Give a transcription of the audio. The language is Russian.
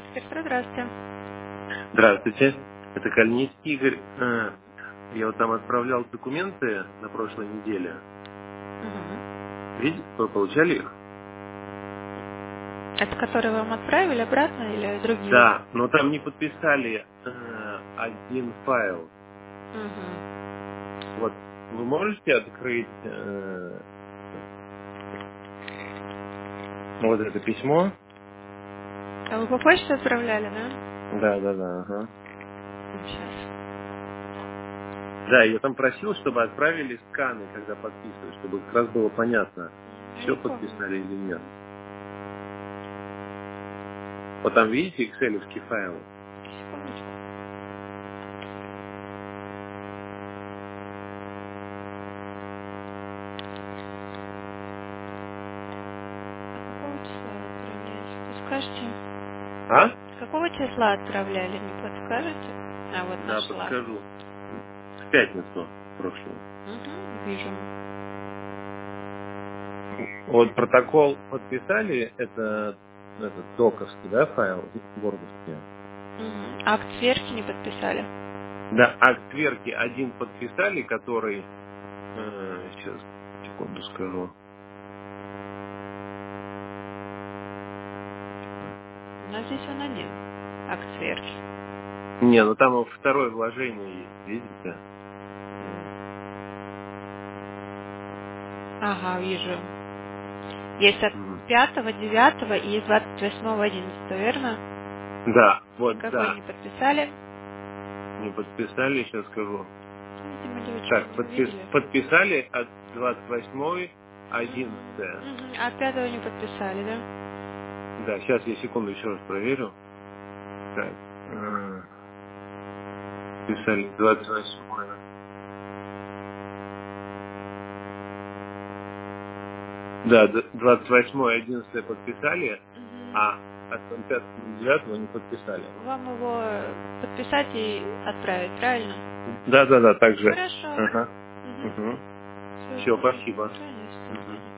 Спектр, здравствуйте. Здравствуйте, это Кальницкий Игорь. Я вот там отправлял документы на прошлой неделе. Мгм. Видите, вы получали их? Это которые вам отправили обратно или другие? Да, но там не подписали один файл. Мгм. Вот вы можете открыть вот это письмо? А вы по почте отправляли, да? Да, ага. Сейчас. Да, я там просил, чтобы отправили сканы, когда подписывают, чтобы как раз было понятно, Я все не помню. подписали или нет. Вот там видите экселевский файл? Секундочку. Какого числа отправляли? Подскажете? А? Какого числа отправляли, не подскажете? А, вот Да, нашла. подскажу. В пятницу прошлую. Угу, вижу. Вот протокол подписали, это этот доковский, да, файл, вордовский. Угу. Акт сверки не подписали? Да, акт сверки один подписали, который, сейчас, секунду скажу. У нас здесь он один. Акт сверки. Не, ну там второе вложение есть, видите? Ага, вижу. Есть от Мгм. 5-9 и 28-11, верно? Да, вот, Какой да, не подписали? не подписали, сейчас скажу. Видимо, девочки Так, не увидели. подписали от 28-й, Мгм, 11. мгм. А 5 не подписали, да? Да, сейчас я секунду еще раз проверю. Так, писали 28. Да, 28-11 подписали, Мгм. а от 5-9 не подписали. Вам его подписать и отправить, правильно? Да, также. Хорошо. Ага. Угу. Угу. Все, Все, спасибо. спасибо. Конечно, до Мгм. свидания.